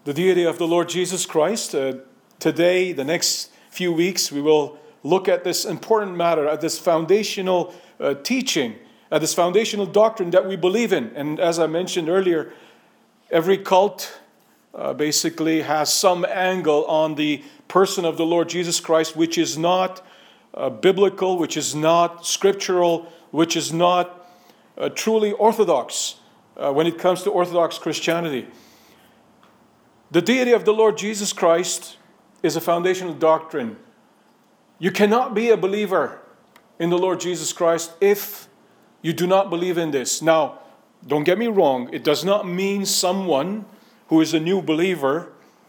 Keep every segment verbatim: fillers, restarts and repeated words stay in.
the deity of the Lord Jesus Christ. Uh, today, the next few weeks, we will look at this important matter, at this foundational uh, teaching, at this foundational doctrine that we believe in. And as I mentioned earlier, every cult uh, basically has some angle on the person of the Lord Jesus Christ, which is not uh, biblical, which is not scriptural, which is not uh, truly orthodox uh, when it comes to Orthodox Christianity. The deity of the Lord Jesus Christ is a foundational doctrine. You cannot be a believer in the Lord Jesus Christ if you do not believe in this. Now, don't get me wrong. It does not mean someone who is a new believer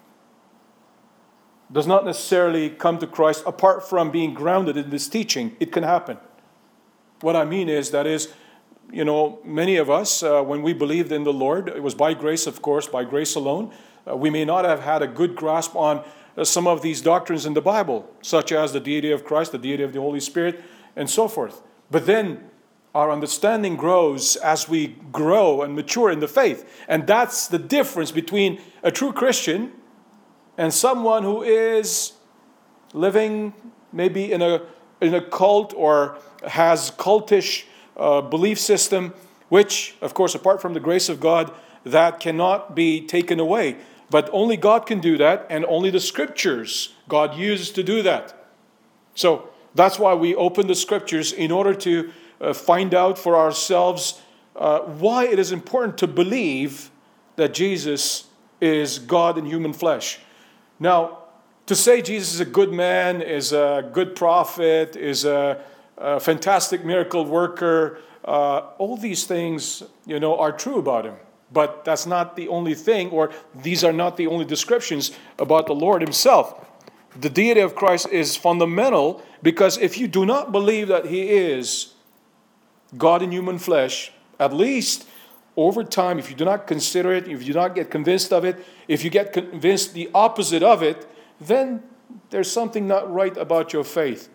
does not necessarily come to Christ apart from being grounded in this teaching. It can happen. What I mean is, that is, you know, many of us, uh, when we believed in the Lord, it was by grace, of course, by grace alone. Uh, we may not have had a good grasp on uh, some of these doctrines in the Bible, such as the deity of Christ, the deity of the Holy Spirit, and so forth. But then our understanding grows as we grow and mature in the faith. And that's the difference between a true Christian and someone who is living maybe in a in a cult or has cultish uh, belief system, which, of course, apart from the grace of God, that cannot be taken away. But only God can do that, and only the Scriptures God uses to do that. So that's why we open the Scriptures in order to uh, find out for ourselves uh, why it is important to believe that Jesus is God in human flesh. Now, to say Jesus is a good man, is a good prophet, is a, a fantastic miracle worker, uh, all these things, you know, are true about him. But that's not the only thing, or these are not the only descriptions about the Lord himself. The deity of Christ is fundamental, because if you do not believe that he is God in human flesh, at least over time, if you do not consider it, if you do not get convinced of it, if you get convinced the opposite of it, then there's something not right about your faith.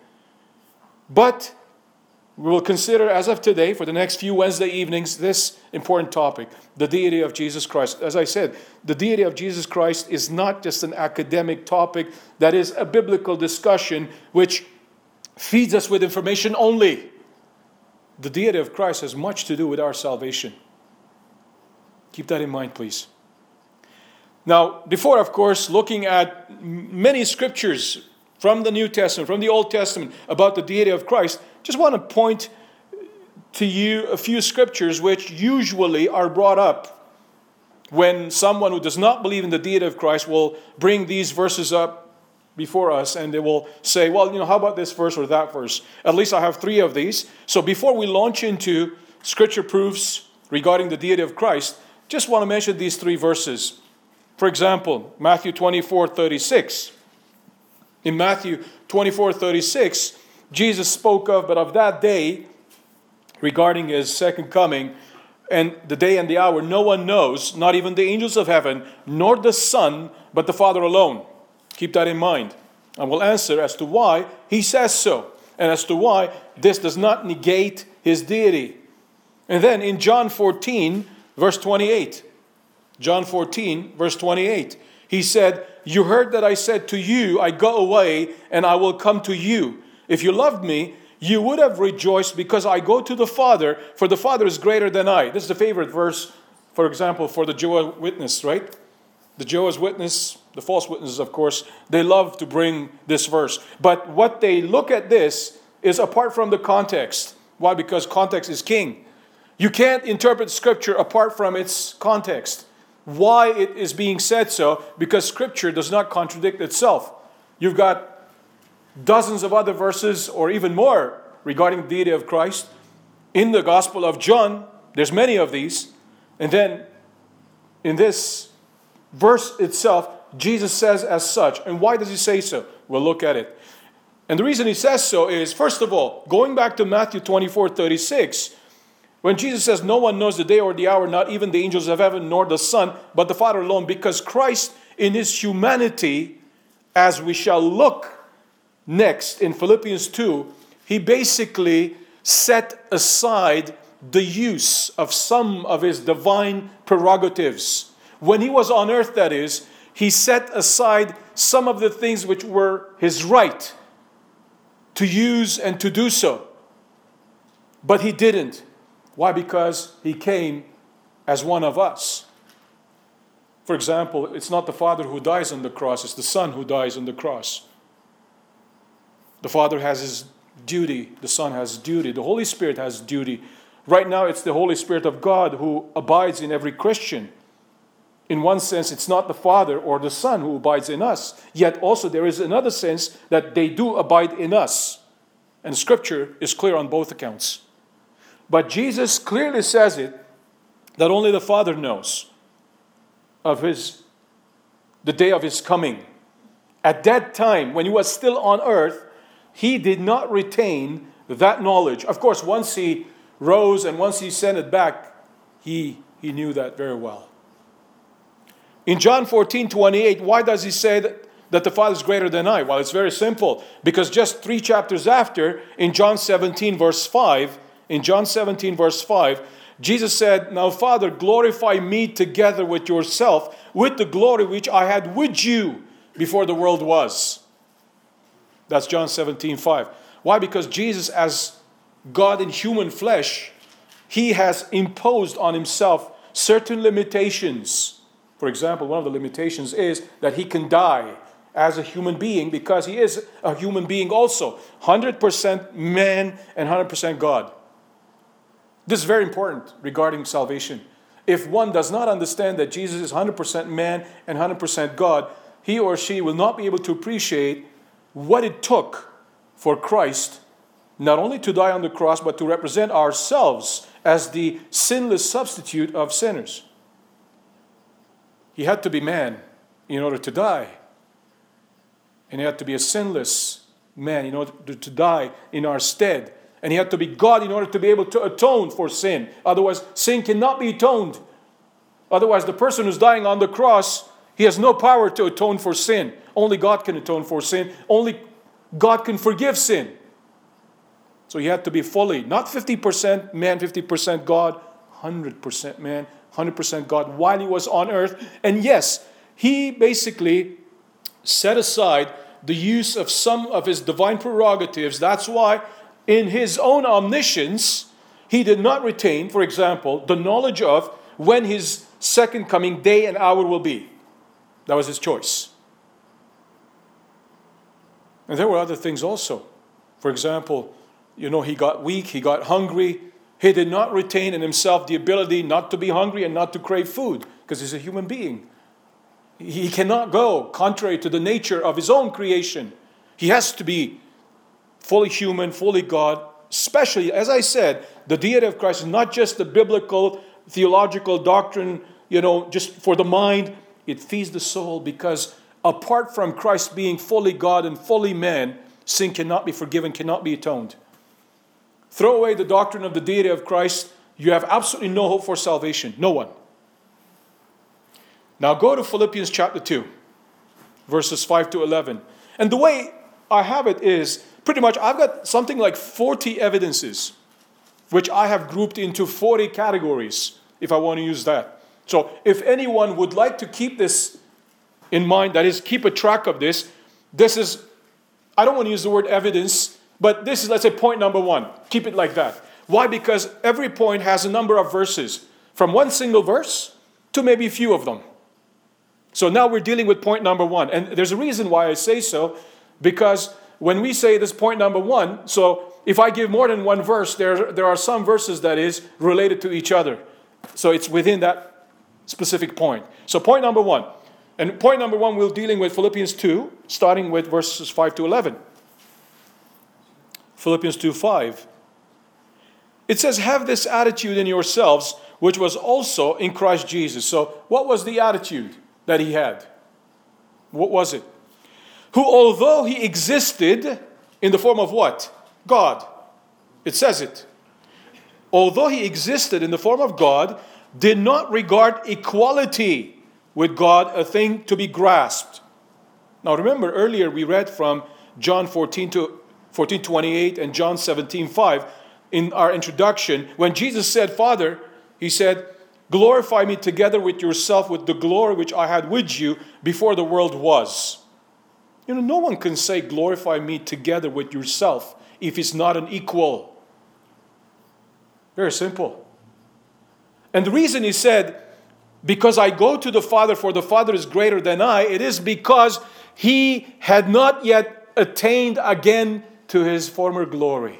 But we will consider, as of today, for the next few Wednesday evenings, this important topic, the deity of Jesus Christ. As I said, the deity of Jesus Christ is not just an academic topic, that is a biblical discussion which feeds us with information only. The deity of Christ has much to do with our salvation. Keep that in mind, please. Now, before, of course, looking at many scriptures from the New Testament, from the Old Testament, about the deity of Christ, just want to point to you a few scriptures which usually are brought up when someone who does not believe in the deity of Christ will bring these verses up before us, and they will say, well, you know, how about this verse or that verse? At least I have three of these. So before we launch into scripture proofs regarding the deity of Christ, just want to mention these three verses. For example, Matthew twenty-four thirty-six. In Matthew twenty-four thirty-six, Jesus spoke of, but of that day, regarding his second coming, and the day and the hour, no one knows, not even the angels of heaven, nor the Son, but the Father alone. Keep that in mind. And we'll answer as to why he says so, and as to why this does not negate his deity. And then in John fourteen, verse twenty-eight, John fourteen, verse twenty-eight, he said, you heard that I said to you, I go away and I will come to you. If you loved me, you would have rejoiced because I go to the Father, for the Father is greater than I. This is the favorite verse, for example, for the Jehovah's Witness, right? The Jehovah's Witness, the false witnesses, of course, they love to bring this verse. But what they look at this is apart from the context. Why? Because context is king. You can't interpret Scripture apart from its context. Why it is being said so? Because Scripture does not contradict itself. You've got dozens of other verses, or even more, regarding the deity of Christ. In the Gospel of John, there's many of these. And then in this verse itself, Jesus says as such. And why does he say so? We'll look at it. And the reason he says so is, first of all, going back to Matthew twenty-four thirty-six, when Jesus says, no one knows the day or the hour, not even the angels of heaven, nor the Son, but the Father alone, because Christ in his humanity, as we shall look next in Philippians two, he basically set aside the use of some of his divine prerogatives. When he was on earth, that is, He set aside some of the things which were his right to use and to do so. But he didn't. Why? Because he came as one of us. For example, it's not the Father who dies on the cross, it's the Son who dies on the cross. The Father has his duty, the Son has duty, the Holy Spirit has duty. Right now, it's the Holy Spirit of God who abides in every Christian. In one sense, it's not the Father or the Son who abides in us. Yet also there is another sense that they do abide in us. And Scripture is clear on both accounts. But Jesus clearly says it, that only the Father knows of his, the day of his coming. At that time, when he was still on earth, he did not retain that knowledge. Of course, once he rose and once he sent it back, he, he knew that very well. In John fourteen twenty-eight, why does he say that, that the Father is greater than I? Well, it's very simple. Because just three chapters after, in John seventeen verse five, in John seventeen verse five, Jesus said, "Now Father, glorify me together with yourself, with the glory which I had with you before the world was." That's John seventeen five. Why? Because Jesus, as God in human flesh, he has imposed on himself certain limitations. For example, one of the limitations is that he can die as a human being because he is a human being also. one hundred percent man and one hundred percent God. This is very important regarding salvation. If one does not understand that Jesus is one hundred percent man and one hundred percent God, he or she will not be able to appreciate what it took for Christ not only to die on the cross, but to represent ourselves as the sinless substitute of sinners. He had to be man in order to die. And he had to be a sinless man in order to die in our stead. And he had to be God in order to be able to atone for sin. Otherwise, sin cannot be atoned. Otherwise, the person who's dying on the cross, he has no power to atone for sin. Only God can atone for sin. Only God can forgive sin. So he had to be fully, not fifty percent man, fifty percent God, one hundred percent man, one hundred percent God while he was on earth. And yes, he basically set aside the use of some of his divine prerogatives. That's why in his own omniscience, he did not retain, for example, the knowledge of when his second coming day and hour will be. That was his choice. And there were other things also. For example, you know, he got weak, he got hungry. He did not retain in himself the ability not to be hungry and not to crave food because he's a human being. He cannot go contrary to the nature of his own creation. He has to be fully human, fully God. Especially, as I said, the deity of Christ is not just the biblical, theological doctrine, you know, just for the mind. It feeds the soul because apart from Christ being fully God and fully man, sin cannot be forgiven, cannot be atoned. Throw away the doctrine of the deity of Christ, you have absolutely no hope for salvation. No one. Now go to Philippians chapter two, verses five to eleven. And the way I have it is, pretty much I've got something like forty evidences, which I have grouped into forty categories, if I want to use that. So if anyone would like to keep this in mind, that is, keep a track of this, this is, I don't want to use the word evidence, but this is, let's say, point number one. Keep it like that. Why? Because every point has a number of verses, from one single verse to maybe a few of them. So now we're dealing with point number one. And there's a reason why I say so, because when we say this point number one, so if I give more than one verse, there, there are some verses that is related to each other. So it's within that specific point. So point number one. And point number one, we're dealing with Philippians two, starting with verses five to eleven. Philippians two five. It says, "Have this attitude in yourselves, which was also in Christ Jesus." So what was the attitude that he had? What was it? "Who, although he existed in the form of what? God." It says it. "Although he existed in the form of God, did not regard equality with God a thing to be grasped." Now remember, earlier we read from John fourteen to fourteen twenty-eight and John seventeen five in our introduction. When Jesus said, "Father," he said, glorify me together with yourself with the glory which I had with you before the world was. You know, no one can say glorify me together with yourself if he's not an equal. Very simple. And the reason he said, because I go to the Father, for the Father is greater than I, it is because he had not yet attained again to his former glory.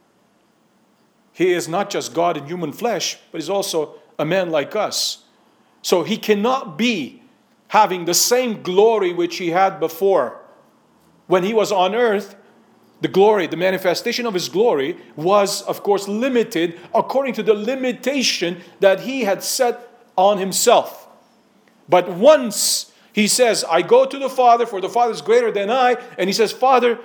He is not just God in human flesh, but he's also a man like us. So he cannot be having the same glory which he had before. When he was on earth, the glory, the manifestation of his glory was, of course, limited according to the limitation that he had set on himself. But once he says, I go to the Father, for the Father is greater than I, and he says, Father,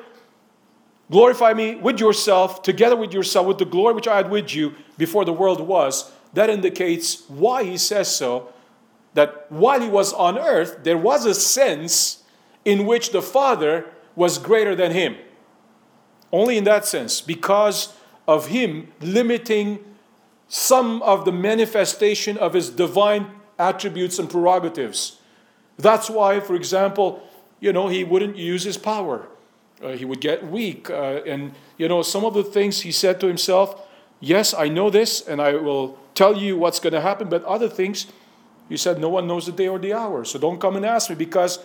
glorify me with yourself, together with yourself, with the glory which I had with you before the world was. That indicates why he says so, that while he was on earth, there was a sense in which the Father was greater than him. Only in that sense, because of him limiting some of the manifestation of his divine attributes and prerogatives. That's why, for example, you know, he wouldn't use his power. Uh, he would get weak. Uh, and, you know, some of the things he said to himself, yes, I know this, and I will tell you what's going to happen. But other things, he said, no one knows the day or the hour. So don't come and ask me, because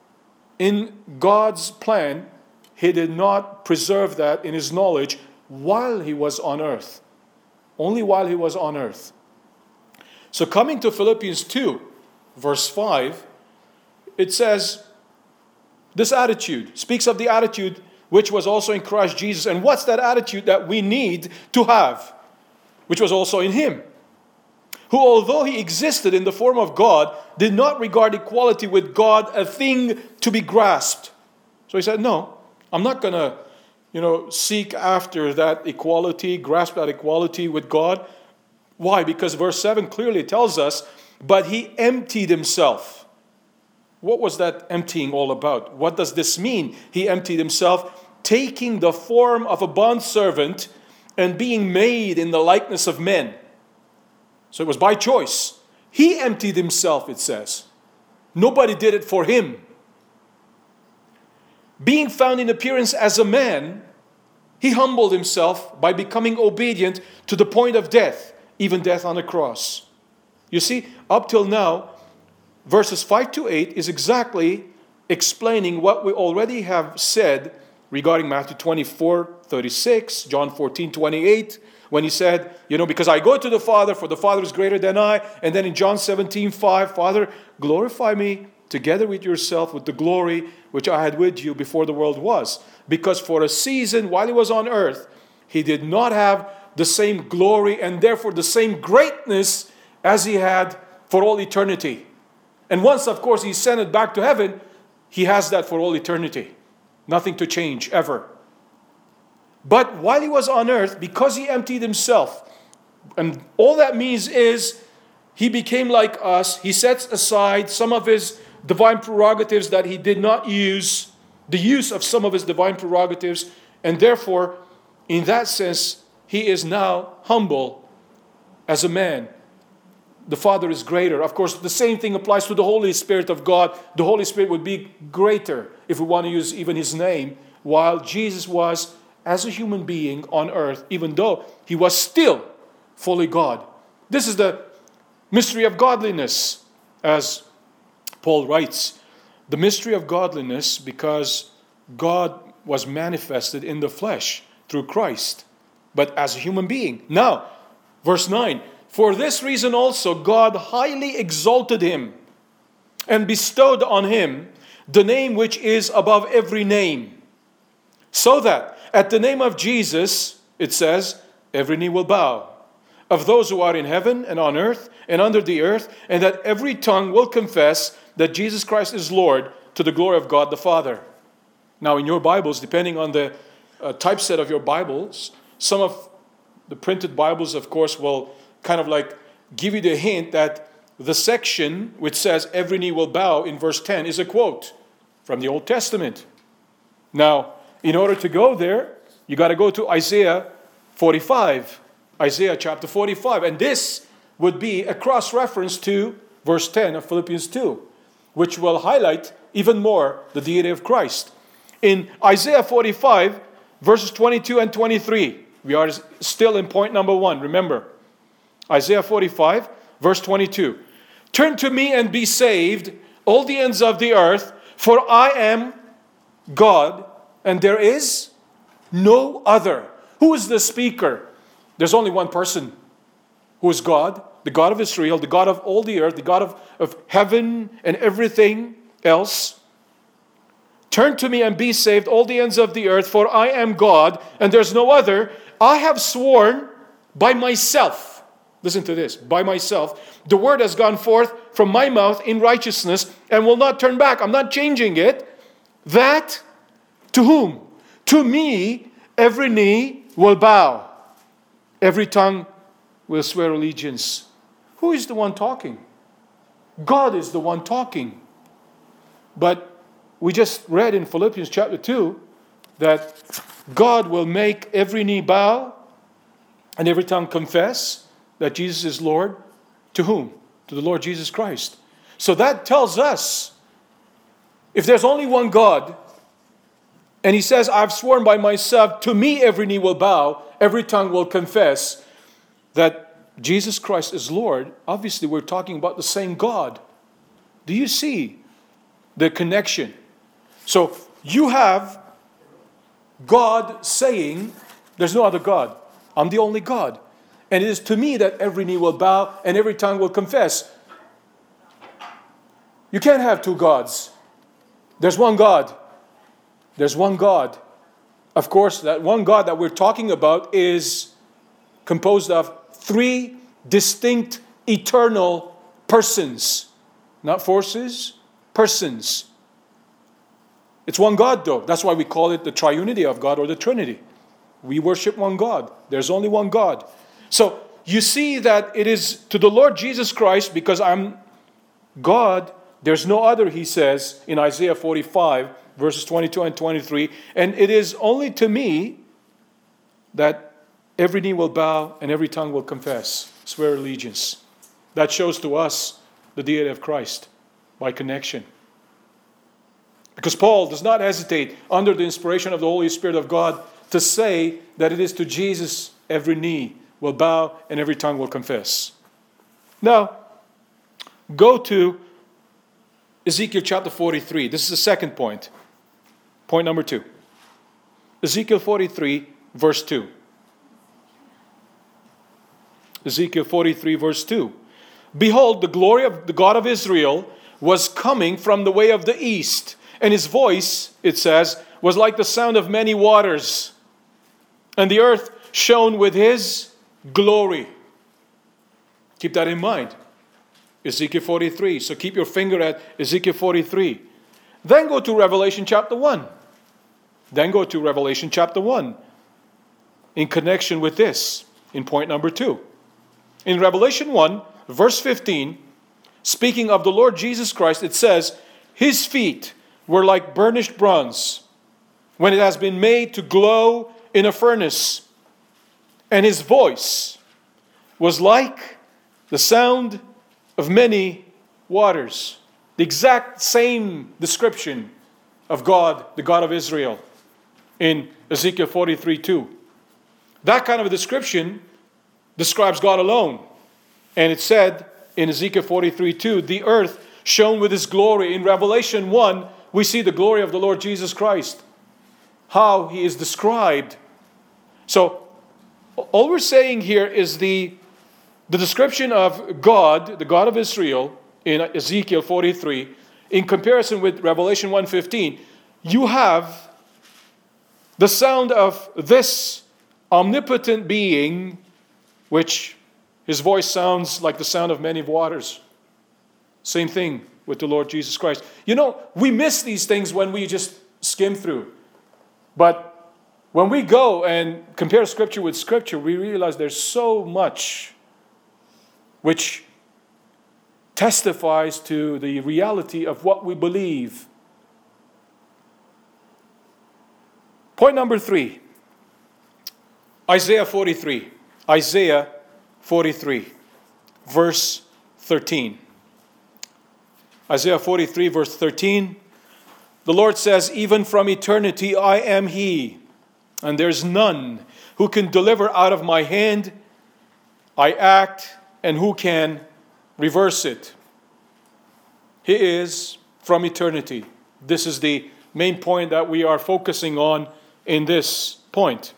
in God's plan, he did not preserve that in his knowledge while he was on earth. Only while he was on earth. So coming to Philippians two, verse five, it says, this attitude speaks of the attitude which was also in Christ Jesus. And what's that attitude that we need to have? Which was also in him. Who, although he existed in the form of God, did not regard equality with God a thing to be grasped. So he said, no, I'm not going to, you know, seek after that equality, grasp that equality with God. Why? Because verse seven clearly tells us, but he emptied himself. What was that emptying all about? What does this mean? He emptied himself, taking the form of a bondservant and being made in the likeness of men. So it was by choice. He emptied himself, it says. Nobody did it for him. Being found in appearance as a man, he humbled himself by becoming obedient to the point of death, even death on a cross. You see, up till now, verses five to eight is exactly explaining what we already have said regarding Matthew twenty-four thirty-six, John fourteen twenty-eight, when he said, you know, because I go to the Father, for the Father is greater than I. And then in John seventeen five, Father, glorify me together with yourself with the glory which I had with you before the world was. Because for a season, while he was on earth, he did not have the same glory and therefore the same greatness as he had for all eternity. And once, of course, he ascended back to heaven, he has that for all eternity. Nothing to change, ever. But while he was on earth, because he emptied himself, and all that means is he became like us. He sets aside some of his divine prerogatives that he did not use, the use of some of his divine prerogatives, and therefore, in that sense, he is now humble as a man. The Father is greater. Of course, the same thing applies to the Holy Spirit of God. The Holy Spirit would be greater, if we want to use even his name, while Jesus was as a human being on earth, even though he was still fully God. This is the mystery of godliness, as Paul writes. The mystery of godliness, because God was manifested in the flesh through Christ, but as a human being. Now, verse nine, for this reason also God highly exalted him and bestowed on him the name which is above every name, so that at the name of Jesus, it says, every knee will bow, of those who are in heaven and on earth and under the earth, and that every tongue will confess that Jesus Christ is Lord, to the glory of God the Father. Now in your Bibles, depending on the uh, typeset of your Bibles, some of the printed Bibles, of course, will kind of like give you the hint that the section which says every knee will bow in verse ten is a quote from the Old Testament. Now, in order to go there, you got to go to Isaiah forty-five. Isaiah chapter forty-five. And this would be a cross-reference to verse ten of Philippians two, which will highlight even more the deity of Christ. In Isaiah forty-five, verses twenty-two and twenty-three, we are still in point number one. Remember, Isaiah forty-five, verse twenty-two. Turn to me and be saved, all the ends of the earth, for I am God, and there is no other. Who is the speaker? There's only one person who is God, the God of Israel, the God of all the earth, the God of, of heaven and everything else. Turn to me and be saved, all the ends of the earth, for I am God, and there's no other. I have sworn by myself. Listen to this. By myself. The word has gone forth from my mouth in righteousness and will not turn back. I'm not changing it. That to whom? To me, every knee will bow. Every tongue will swear allegiance. Who is the one talking? God is the one talking. But we just read in Philippians chapter two that God will make every knee bow and every tongue confess that Jesus is Lord. To whom? To the Lord Jesus Christ. So that tells us, if there's only one God, and He says, I've sworn by myself, to me every knee will bow, every tongue will confess that Jesus Christ is Lord. Obviously, we're talking about the same God. Do you see the connection? So you have God saying, there's no other God. I'm the only God. And it is to me that every knee will bow and every tongue will confess. You can't have two gods. There's one God. There's one God. Of course, that one God that we're talking about is composed of three distinct eternal persons. Not forces, persons. It's one God though. That's why we call it the triunity of God or the Trinity. We worship one God. There's only one God. So you see that it is to the Lord Jesus Christ, because I'm God, there's no other, He says in Isaiah forty-five, verses twenty-two and twenty-three, and it is only to me that every knee will bow and every tongue will confess, swear allegiance. That shows to us the deity of Christ by connection. Because Paul does not hesitate, under the inspiration of the Holy Spirit of God, to say that it is to Jesus every knee will bow and every tongue will confess. Now, go to Ezekiel chapter forty-three. This is the second point. Point number two. Ezekiel forty-three, verse two. Ezekiel forty-three, verse two. Behold, the glory of the God of Israel was coming from the way of the east, and His voice, it says, was like the sound of many waters, and the earth shone with His glory. Keep that in mind. Ezekiel forty-three. So keep your finger at Ezekiel forty-three. Then go to Revelation chapter one. Then go to Revelation chapter one. In connection with this, in point number two. In Revelation one, verse fifteen, speaking of the Lord Jesus Christ, it says, His feet were like burnished bronze, when it has been made to glow in a furnace. And His voice was like the sound of many waters. The exact same description of God, the God of Israel, in Ezekiel forty-three two. That kind of a description describes God alone. And it said in Ezekiel forty-three two, the earth shone with His glory. In Revelation one, we see the glory of the Lord Jesus Christ. How He is described. So, all we're saying here is the, the description of God, the God of Israel, in Ezekiel forty-three, in comparison with Revelation one fifteen. You have the sound of this omnipotent being, which His voice sounds like the sound of many waters. Same thing with the Lord Jesus Christ. You know, we miss these things when we just skim through. But when we go and compare Scripture with Scripture, we realize there's so much which testifies to the reality of what we believe. Point number three. Isaiah forty-three. Isaiah forty-three. verse thirteen. Isaiah forty-three, verse thirteen. The Lord says, even from eternity I am He, and there's none who can deliver out of my hand. I act, and who can reverse it? He is from eternity. This is the main point that we are focusing on in this point.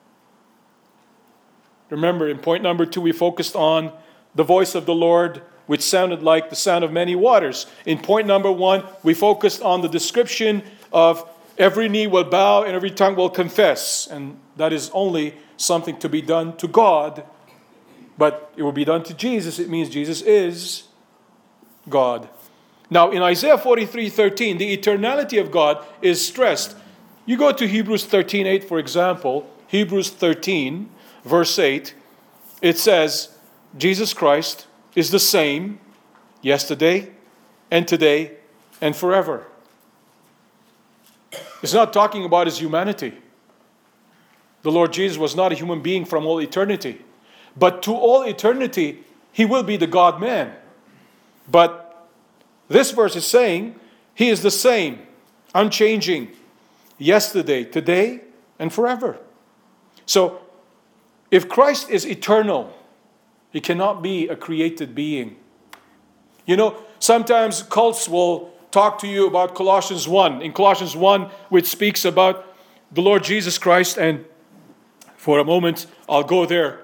Remember, in point number two, we focused on the voice of the Lord, which sounded like the sound of many waters. In point number one, we focused on the description of every knee will bow and every tongue will confess. And that is only something to be done to God, but it will be done to Jesus. It means Jesus is God. Now, in Isaiah forty-three thirteen, the eternality of God is stressed. You go to Hebrews thirteen eight, for example. Hebrews thirteen, verse eight. It says, Jesus Christ is the same yesterday and today and forever. It's not talking about His humanity. The Lord Jesus was not a human being from all eternity. But to all eternity, He will be the God-man. But this verse is saying He is the same, unchanging, yesterday, today, and forever. So, if Christ is eternal, He cannot be a created being. You know, sometimes cults will talk to you about Colossians one. In Colossians one, which speaks about the Lord Jesus Christ, and for a moment, I'll go there.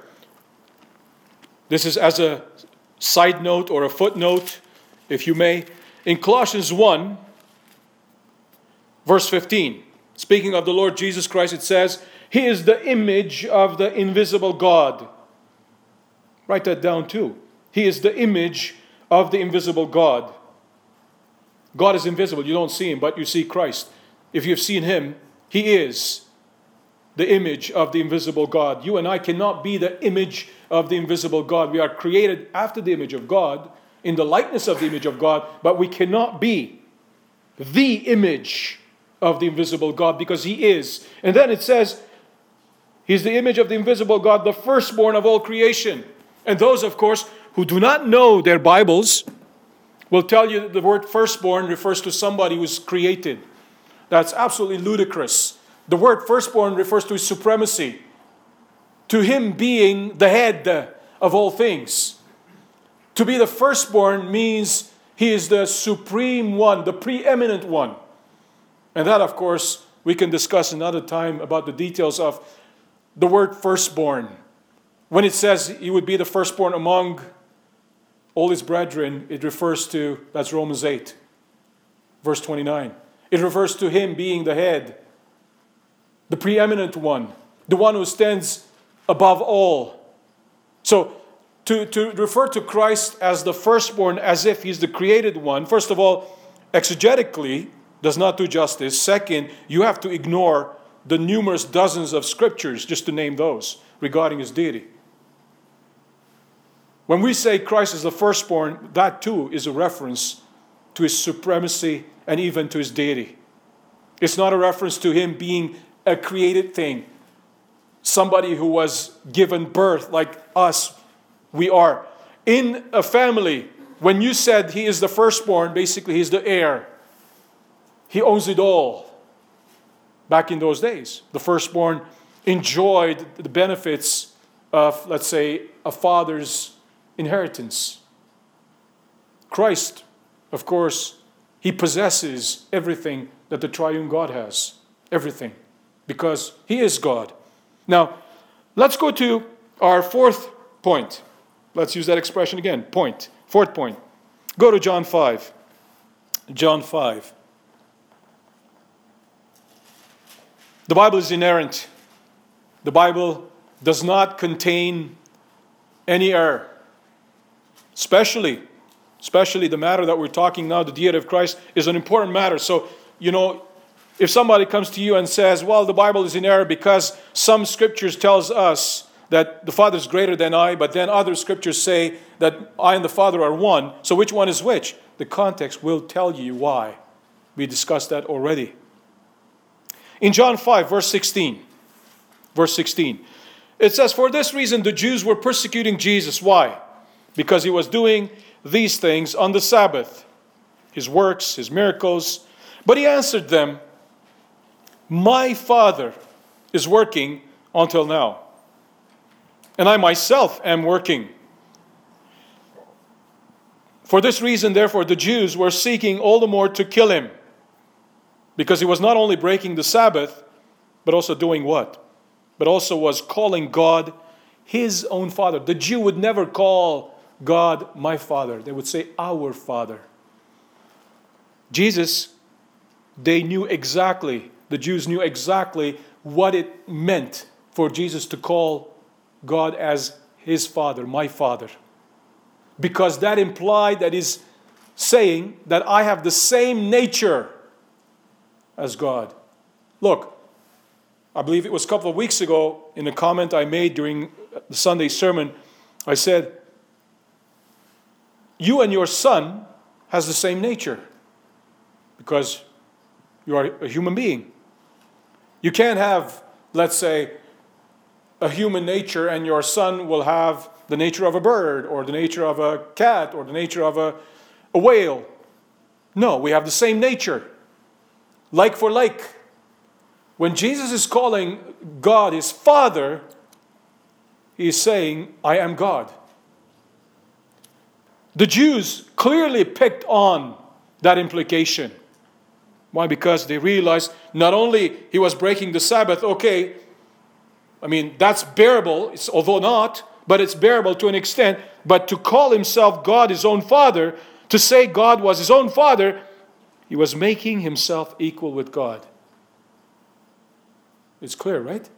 This is as a side note or a footnote, if you may. In Colossians one, verse fifteen, speaking of the Lord Jesus Christ, it says, He is the image of the invisible God. Write that down too. He is the image of the invisible God. God is invisible. You don't see Him, but you see Christ. If you've seen Him, He is the image of the invisible God. You and I cannot be the image of the invisible God. We are created after the image of God, in the likeness of the image of God, but we cannot be the image of the invisible God because He is. And then it says, He's the image of the invisible God, the firstborn of all creation. And those, of course, who do not know their Bibles will tell you that the word firstborn refers to somebody who is created. That's absolutely ludicrous. The word firstborn refers to His supremacy, to Him being the head of all things. To be the firstborn means He is the supreme one, the preeminent one. And that, of course, we can discuss another time about the details of the word firstborn. When it says He would be the firstborn among all His brethren, it refers to, that's Romans eight, verse twenty-nine. It refers to Him being the head, the preeminent one, the one who stands above all. So, to, to refer to Christ as the firstborn as if He's the created one, first of all, exegetically, does not do justice. Second, you have to ignore the numerous dozens of scriptures, just to name those, regarding His deity. When we say Christ is the firstborn, that too is a reference to His supremacy and even to His deity. It's not a reference to Him being a created thing, somebody who was given birth like us, we are. In a family, when you said He is the firstborn, basically He's the heir. He owns it all. Back in those days, the firstborn enjoyed the benefits of, let's say, a father's inheritance. Christ, of course, He possesses everything that the triune God has. Everything. Because He is God. Now, let's go to our fourth point. Let's use that expression again. Point. Fourth point. Go to John five. John five. The Bible is inerrant. The Bible does not contain any error. Especially, especially the matter that we're talking now, the deity of Christ, is an important matter. So, you know, if somebody comes to you and says, well, the Bible is in error because some scriptures tells us that the Father is greater than I, but then other scriptures say that I and the Father are one. So which one is which? The context will tell you why. We discussed that already. In John five, verse sixteen, verse sixteen, it says, for this reason the Jews were persecuting Jesus. Why? because he was doing these things on the Sabbath, his works, his miracles. But he answered them, my Father is working until now, and I myself am working. For this reason, therefore, the Jews were seeking all the more to kill him, because he was not only breaking the Sabbath, but also doing what? But also was calling God his own Father. The Jew would never call God my Father. They would say our Father. Jesus, they knew exactly, the Jews knew exactly what it meant for Jesus to call God as his Father, my Father. Because that implied that he's saying that I have the same nature as God. Look, I believe it was a couple of weeks ago in a comment I made during the Sunday sermon, I said, you and your son has the same nature because you are a human being. You can't have, let's say, a human nature and your son will have the nature of a bird or the nature of a cat or the nature of a, a whale. No, we have the same nature. Like for like. When Jesus is calling God his Father, he is saying, I am God. The Jews clearly picked on that implication. Why? Because they realized not only he was breaking the Sabbath, okay, I mean, that's bearable, it's, although not, but it's bearable to an extent. But to call himself God, his own Father, to say God was his own Father, he was making himself equal with God. It's clear, right?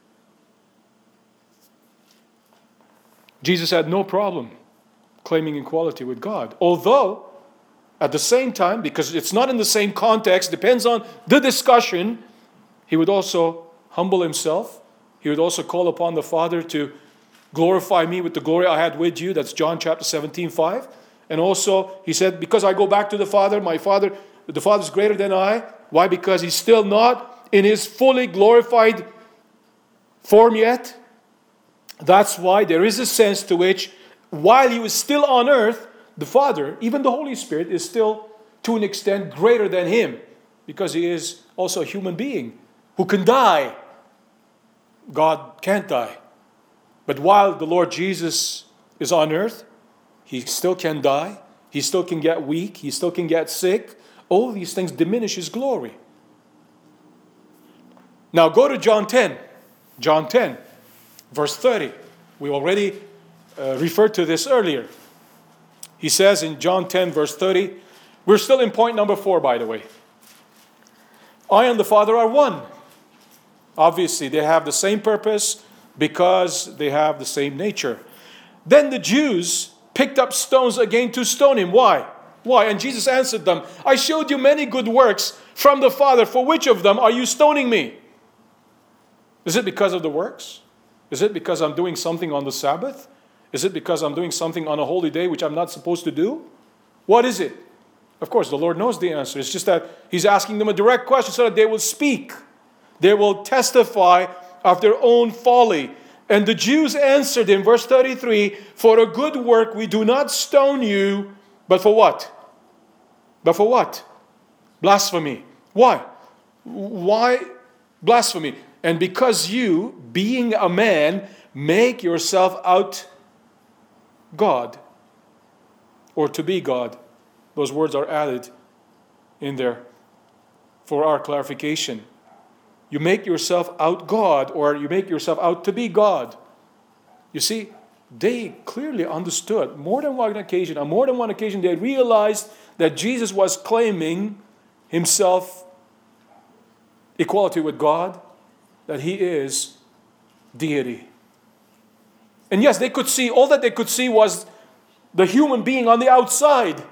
Jesus had no problem claiming equality with God. Although, at the same time, because it's not in the same context, depends on the discussion, he would also humble himself. He would also call upon the Father to glorify me with the glory I had with you. That's John chapter seventeen, five. And also, he said, because I go back to the Father, my Father, the Father is greater than I. Why? Because he's still not in his fully glorified form yet. That's why there is a sense to which, while he was still on earth, the Father, even the Holy Spirit, is still to an extent greater than him, because he is also a human being who can die. God can't die. But while the Lord Jesus is on earth, he still can die. He still can get weak. He still can get sick. All these things diminish his glory. Now go to John ten. John ten, verse thirty. We already uh, referred to this earlier. He says in John ten, verse thirty, we're still in point number four, by the way. I and the Father are one. Obviously, they have the same purpose because they have the same nature. Then the Jews picked up stones again to stone him. Why? Why? And Jesus answered them, I showed you many good works from the Father. For which of them are you stoning me? Is it because of the works? Is it because I'm doing something on the Sabbath? Is it because I'm doing something on a holy day which I'm not supposed to do? What is it? Of course, the Lord knows the answer. It's just that he's asking them a direct question so that they will speak. They will testify of their own folly. And the Jews answered him, verse thirty-three, for a good work we do not stone you, but for what? But for what? Blasphemy. Why? Why blasphemy? And because you, being a man, make yourself out God, or to be God. Those words are added in there for our clarification. You make yourself out God, or you make yourself out to be God. You see, they clearly understood, more than one occasion, on more than one occasion, they realized that Jesus was claiming himself equality with God, that he is deity. And yes, they could see, all that they could see was the human being on the outside.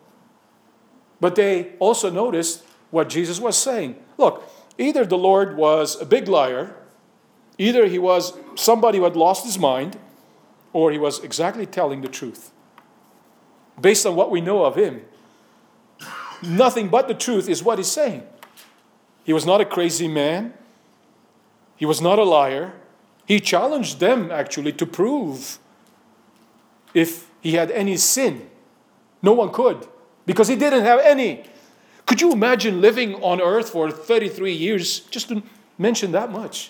But they also noticed what Jesus was saying. Look, either the Lord was a big liar, either he was somebody who had lost his mind, or he was exactly telling the truth. Based on what we know of him, nothing but the truth is what he's saying. He was not a crazy man. He was not a liar. He challenged them, actually, to prove if he had any sin. No one could, because he didn't have any. Could you imagine living on earth for thirty-three years, just to mention that much?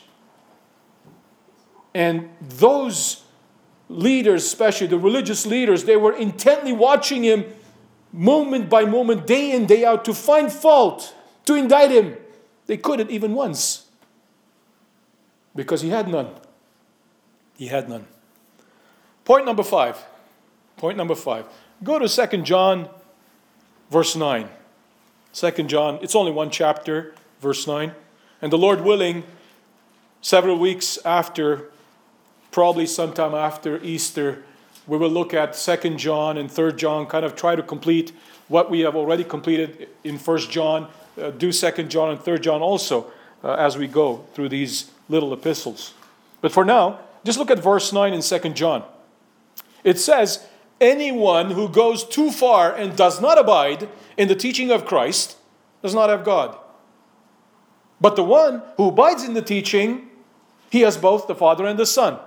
And those leaders, especially the religious leaders, they were intently watching him moment by moment, day in, day out, to find fault, to indict him. They couldn't even once, because he had none. He had none. Point number five. Point number five. Go to Second John, verse nine. Second John, it's only one chapter, verse nine. And the Lord willing, several weeks after, probably sometime after Easter, we will look at Second John and Third John, kind of try to complete what we have already completed in First John, uh, do Second John and Third John also uh, as we go through these little epistles. But for now, just look at verse nine in Second John. It says, anyone who goes too far and does not abide in the teaching of Christ does not have God. But the one who abides in the teaching, he has both the Father and the Son.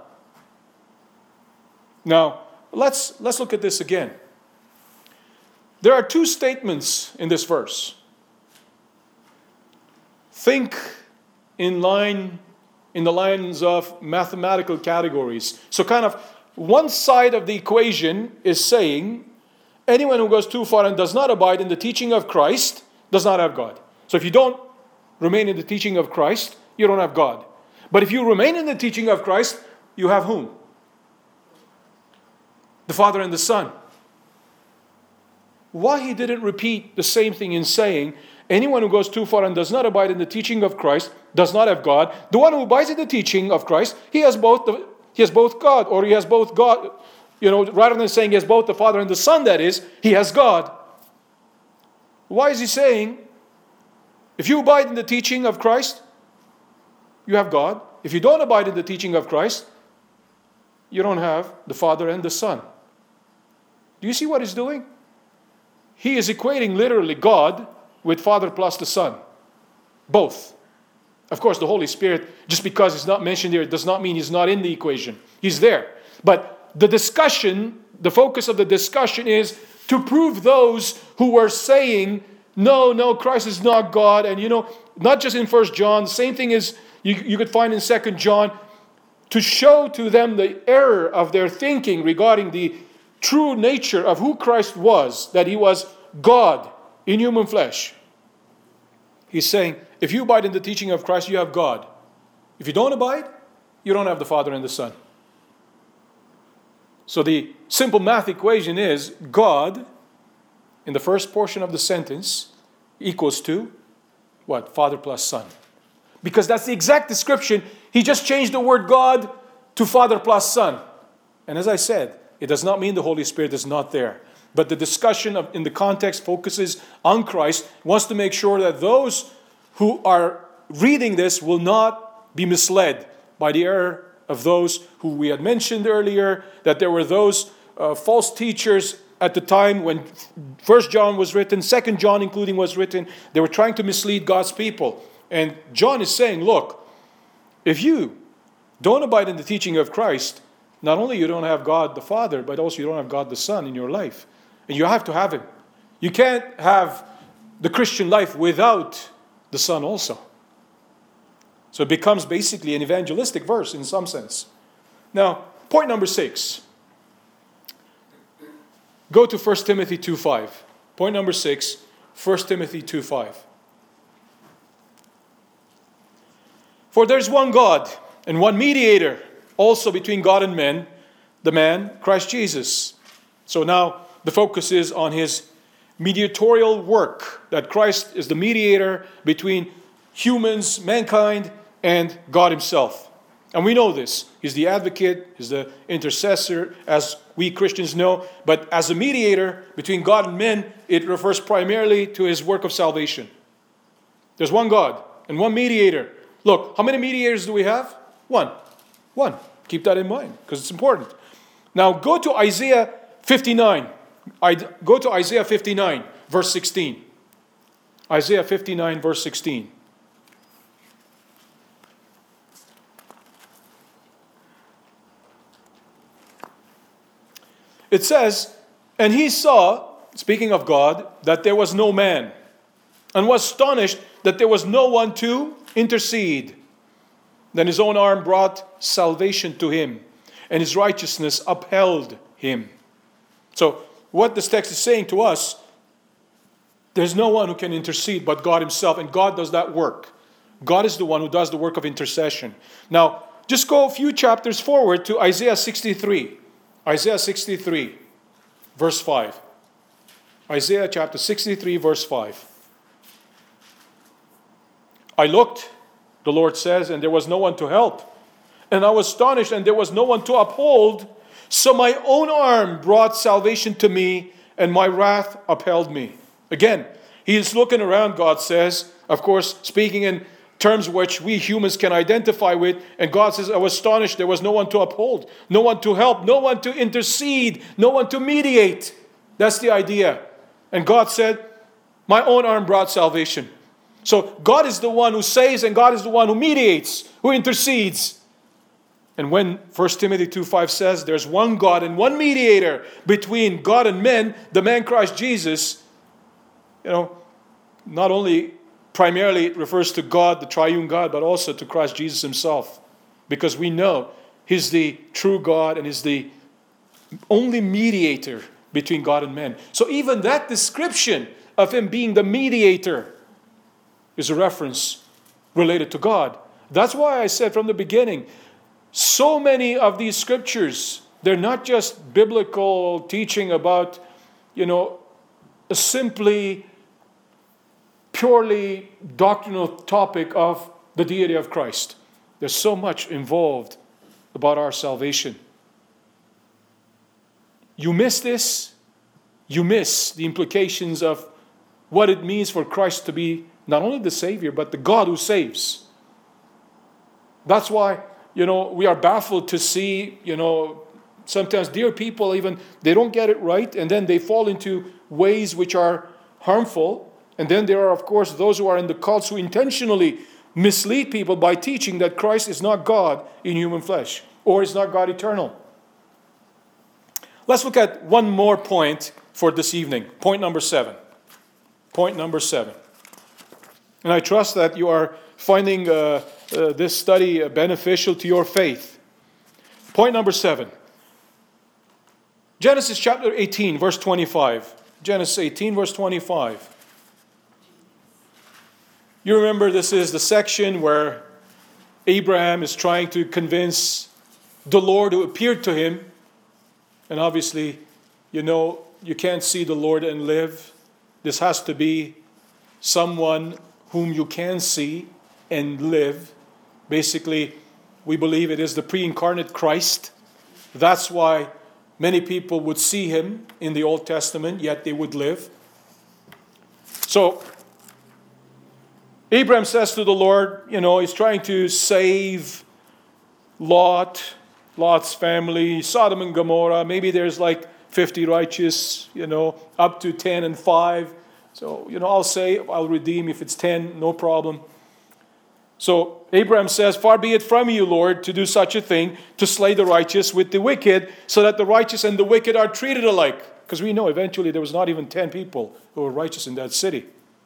Now, let's, let's look at this again. There are two statements in this verse. Think in line, in the lines of mathematical categories. So kind of one side of the equation is saying, anyone who goes too far and does not abide in the teaching of Christ does not have God. So if you don't remain in the teaching of Christ, you don't have God. But if you remain in the teaching of Christ, you have whom? The Father and the Son. Why he didn't repeat the same thing in saying, anyone who goes too far and does not abide in the teaching of Christ does not have God. The one who abides in the teaching of Christ, he has both the, he has both God, or he has both God. You know, rather than saying he has both the Father and the Son, that is, he has God. Why is he saying, if you abide in the teaching of Christ, you have God. If you don't abide in the teaching of Christ, you don't have the Father and the Son. Do you see what he's doing? He is equating literally God with Father plus the Son. Both. Of course, the Holy Spirit, just because he's not mentioned here, does not mean he's not in the equation. He's there. But the discussion, the focus of the discussion is to prove those who were saying, no, no, Christ is not God. And you know, not just in First John, the same thing is you, you could find in Second John, to show to them the error of their thinking regarding the true nature of who Christ was, that he was God in human flesh. He's saying, if you abide in the teaching of Christ, you have God. If you don't abide, you don't have the Father and the Son. So the simple math equation is God, in the first portion of the sentence, equals to what? Father plus Son. Because that's the exact description. He just changed the word God to Father plus Son. And as I said, it does not mean the Holy Spirit is not there. But the discussion of, in the context focuses on Christ, wants to make sure that those who are reading this will not be misled by the error of those who we had mentioned earlier, that there were those uh, false teachers at the time when First John was written, Second John including was written. They were trying to mislead God's people. And John is saying, look, if you don't abide in the teaching of Christ, not only you don't have God the Father, but also you don't have God the Son in your life. And you have to have Him. You can't have the Christian life without the Son also. So it becomes basically an evangelistic verse in some sense. Now, point number six. Go to First Timothy two five. Point number six, First Timothy two five. For there's one God and one mediator also between God and men, the man, Christ Jesus. So now the focus is on His mediatorial work, that Christ is the mediator between humans, mankind, and God Himself. And we know this. He's the advocate, He's the intercessor, as we Christians know. But as a mediator between God and men, it refers primarily to His work of salvation. There's one God and one mediator. Look, how many mediators do we have? One. One. Keep that in mind, because it's important. Now go to Isaiah fifty-nine. I, go to Isaiah fifty-nine, verse sixteen. Isaiah fifty-nine, verse sixteen. It says, and he saw, speaking of God, that there was no man, and was astonished that there was no one to intercede. Then his own arm brought salvation to him, and his righteousness upheld him. So, what this text is saying to us, there's no one who can intercede but God himself, and God does that work. God is the one who does the work of intercession. Now, just go a few chapters forward to Isaiah sixty-three. Isaiah sixty-three, verse five. Isaiah chapter sixty-three, verse five. I looked, the Lord says, and there was no one to help. And I was astonished, and there was no one to uphold. So my own arm brought salvation to me, and my wrath upheld me. Again, he is looking around, God says, of course, speaking in terms which we humans can identify with. And God says, I was astonished, there was no one to uphold, no one to help, no one to intercede, no one to mediate. That's the idea. And God said, my own arm brought salvation. So God is the one who saves, and God is the one who mediates, who intercedes. And when First Timothy two five says there's one God and one mediator between God and men, the man Christ Jesus, you know, not only primarily it refers to God, the triune God, but also to Christ Jesus himself. Because we know he's the true God and he's the only mediator between God and men. So even that description of him being the mediator is a reference related to God. That's why I said from the beginning, so many of these scriptures, they're not just biblical teaching about, you know, a simply, purely doctrinal topic of the deity of Christ. There's so much involved about our salvation. You miss this, you miss the implications of what it means for Christ to be not only the Savior, but the God who saves. That's why, you know, we are baffled to see, you know, sometimes dear people even, they don't get it right, and then they fall into ways which are harmful. And then there are, of course, those who are in the cults who intentionally mislead people by teaching that Christ is not God in human flesh, or is not God eternal. Let's look at one more point for this evening. Point number seven. Point number seven. And I trust that you are finding uh, uh, this study uh, beneficial to your faith. Point number seven. Genesis chapter eighteen, verse twenty-five. Genesis eighteen, verse twenty-five. You remember this is the section where Abraham is trying to convince the Lord who appeared to him. And obviously, you know, you can't see the Lord and live. This has to be someone whom you can see and live. Basically, we believe it is the pre-incarnate Christ. That's why many people would see him in the Old Testament, yet they would live. So, Abraham says to the Lord, you know, he's trying to save Lot, Lot's family, Sodom and Gomorrah. Maybe there's like fifty righteous, you know, up to ten and five. So, you know, I'll say, I'll redeem if it's ten, no problem. So, Abraham says, far be it from you, Lord, to do such a thing, to slay the righteous with the wicked, so that the righteous and the wicked are treated alike. Because we know eventually there was not even ten people who were righteous in that city.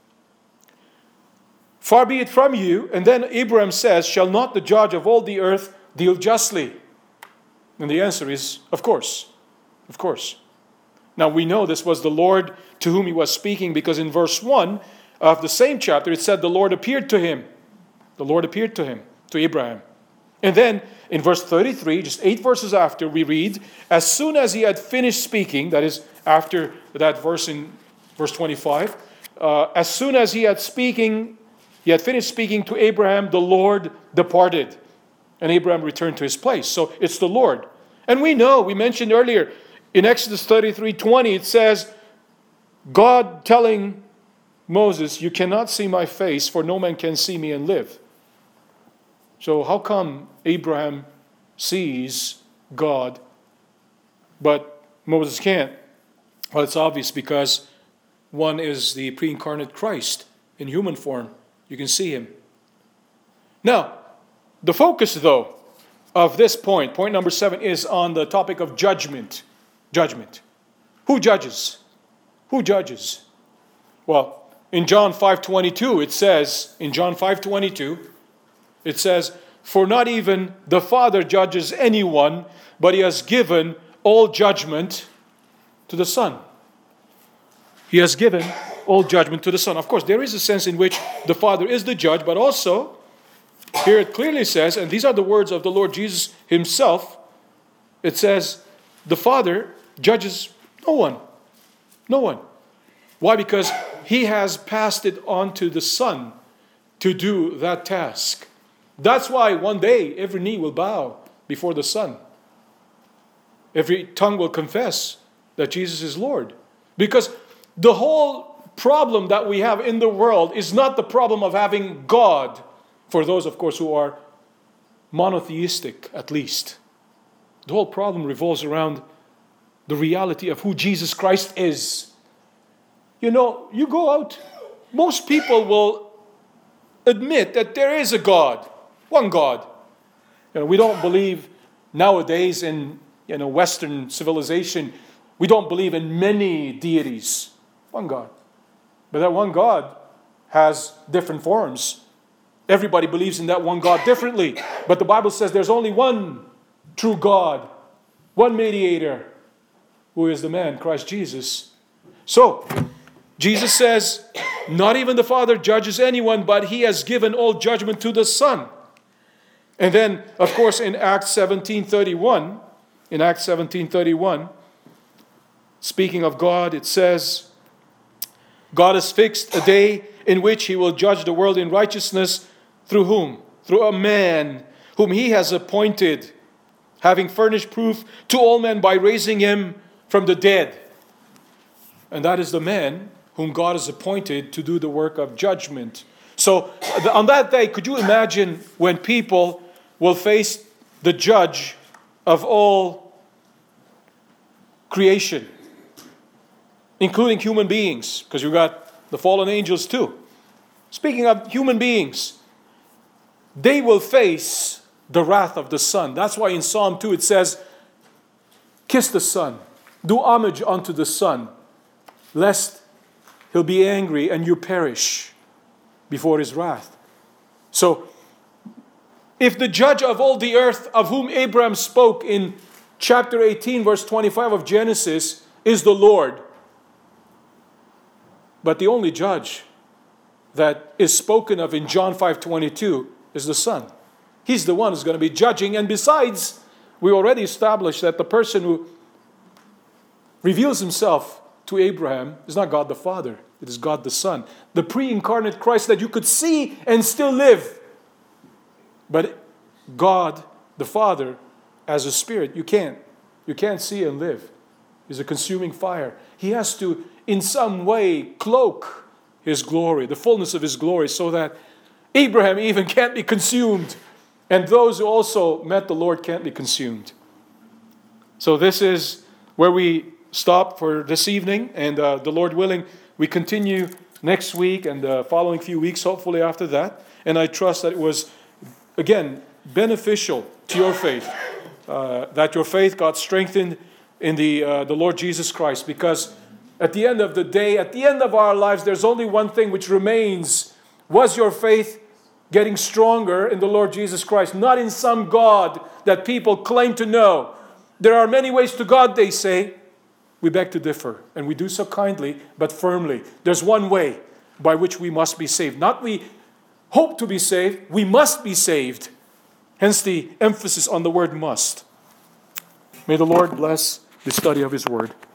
Far be it from you. And then Abraham says, shall not the judge of all the earth deal justly? And the answer is, of course. Of course. Now we know this was the Lord to whom he was speaking, because in verse one of the same chapter it said the Lord appeared to him. The Lord appeared to him, to Abraham. And then in verse thirty-three, just eight verses after, we read, as soon as he had finished speaking, that is after that verse in verse twenty-five, uh, as soon as he had speaking, he had finished speaking to Abraham, the Lord departed. And Abraham returned to his place. So it's the Lord. And we know, we mentioned earlier, in Exodus thirty-three twenty, it says, God telling Moses, you cannot see my face, for no man can see me and live. So how come Abraham sees God, but Moses can't? Well, it's obvious, because one is the pre-incarnate Christ in human form. You can see him. Now, the focus, though, of this point, point number seven, is on the topic of judgment. Judgment. Who judges? Who judges? Well, in John five twenty-two, it says, in John five twenty-two, it says, "For not even the Father judges anyone, but he has given all judgment to the Son." He has given all judgment to the Son. Of course, there is a sense in which the Father is the judge, but also, here it clearly says, and these are the words of the Lord Jesus himself, it says, the Father judges no one. No one. Why? Because he has passed it on to the Son to do that task. That's why one day every knee will bow before the Son. Every tongue will confess that Jesus is Lord. Because the whole problem that we have in the world is not the problem of having God, for those, of course, who are monotheistic, at least. The whole problem revolves around the reality of who Jesus Christ is. You know, you go out, most people will admit that there is a God, one God. You know, we don't believe nowadays in, you know, Western civilization, we don't believe in many deities. One God. But that one God has different forms. Everybody believes in that one God differently. But the Bible says there's only one true God, one mediator, who is the man, Christ Jesus. So, Jesus says, not even the Father judges anyone, but he has given all judgment to the Son. And then, of course, in Acts seventeen thirty-one, in Acts seventeen thirty-one, speaking of God, it says, God has fixed a day in which he will judge the world in righteousness through whom? Through a man whom he has appointed, having furnished proof to all men by raising him from the dead. And that is the man whom God has appointed to do the work of judgment. So on that day, could you imagine when people will face the judge of all creation, including human beings, because you've got the fallen angels too. Speaking of human beings, they will face the wrath of the Son. That's why in Psalm two it says, kiss the Son, do homage unto the Son, lest he'll be angry and you perish before his wrath. So, if the judge of all the earth, of whom Abraham spoke in chapter eighteen, verse twenty-five of Genesis, is the Lord, but the only judge that is spoken of in John five twenty-two is the Son. He's the one who's going to be judging. And besides, we already established that the person who reveals himself to Abraham is not God the Father. It is God the Son. The pre-incarnate Christ that you could see and still live. But God the Father as a spirit, you can't. You can't see and live. He's a consuming fire. He has to, in some way, cloak his glory, the fullness of his glory, so that Abraham even can't be consumed. And those who also met the Lord can't be consumed. So this is where we stop for this evening. And uh, the Lord willing, we continue next week and the following few weeks, hopefully after that. And I trust that it was, again, beneficial to your faith. Uh, that your faith got strengthened in the, uh, the Lord Jesus Christ. Because at the end of the day, at the end of our lives, there's only one thing which remains. Was your faith getting stronger in the Lord Jesus Christ? Not in some God that people claim to know. There are many ways to God, they say. We beg to differ, and we do so kindly but firmly. There's one way by which we must be saved. Not we hope to be saved, we must be saved. Hence the emphasis on the word must. May the Lord bless the study of his word.